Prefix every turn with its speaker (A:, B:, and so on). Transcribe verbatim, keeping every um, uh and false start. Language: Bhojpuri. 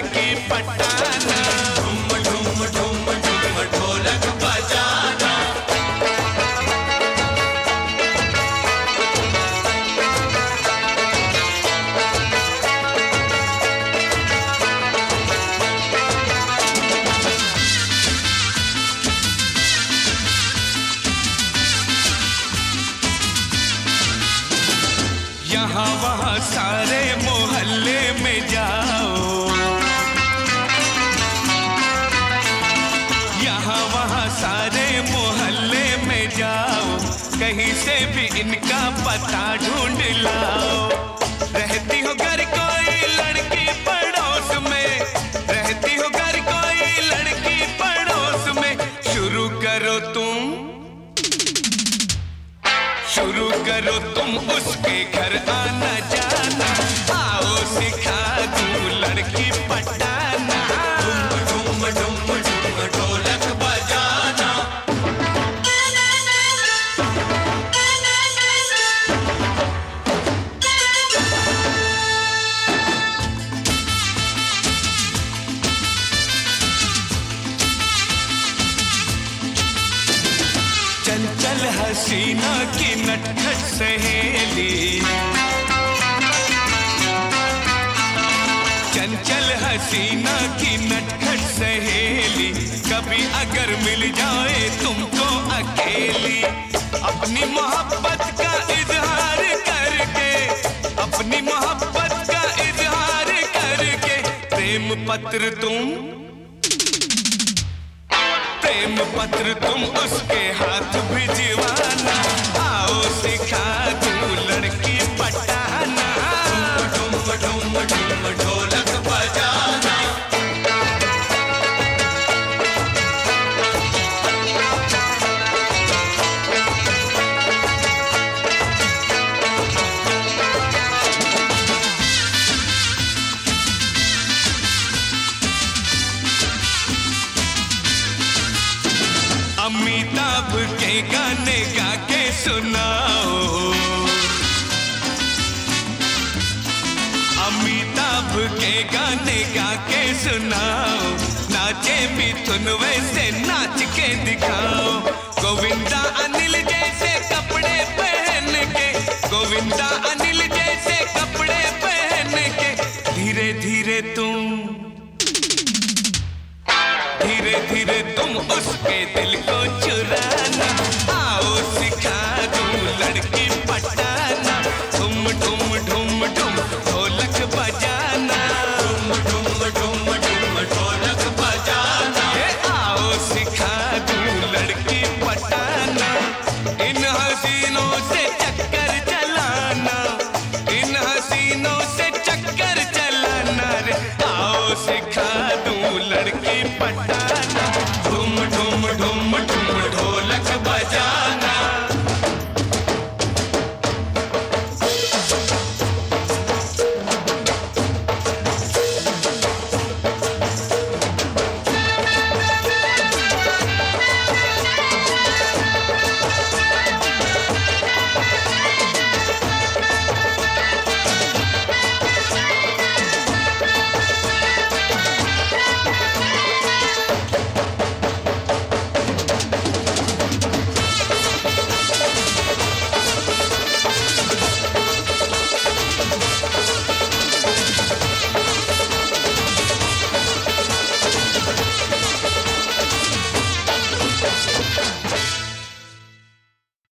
A: लड़की पटाना।
B: ढूम ढूम ढूम ढूम ढोलक बजाना।
A: यहाँ वहाँ सारे मोहल्ले में जाओ, यहाँ वहाँ सारे मोहल्ले में जाओ, कहीं से भी इनका पता ढूंढ लाओ। रहती हो घर कोई लड़की पड़ोस में, रहती हो घर कोई लड़की पड़ोस में, शुरू करो तुम शुरू करो तुम उसके घर आना जाना। आओ सिखा दूं लड़की पटाना।
B: ढूम ढूम ढूम ढूम ढोलक बजाना।
A: चंचल हसीना की नटखट सहेली, चंचल हसीना की नटखट सहेली, कभी अगर मिल जाए तुमको अकेली, अपनी मोहब्बत का इजहार करके, अपनी मोहब्बत का इजहार करके, प्रेम पत्र तुम प्रेम पत्र तुम उसके हाथ भिजवाना। आओ सिखा दूं लड़की पटाना।
B: ढूम ढूम ढूम ढोलक बजाना।
A: अमिताभ के गाने गा के सुनाओ, अमिताभ के गाने गा के सुनाओ, नाचे मिथुन वैसे नाच के दिखाओ। गोविंदा अनिल जैसे कपड़े पहन के, गोविंदा अनिल जैसे कपड़े पहन के, धीरे धीरे तुम धीरे धीरे तुम उसके दिल को चुराना। आओ सिखा दूं लड़की पटाना। ढूम ढूम ढूम ढूम ढोलक बजाना।
B: ढूम ढूम ढूम ढूम ढोलक बजाना।
A: आओ सिखा दूं लड़की पटाना। इन हसीनों से चक्कर चलाना, इन हसीनों से चक्कर चलाना रे। आओ सिखा दूं लड़की पटाना।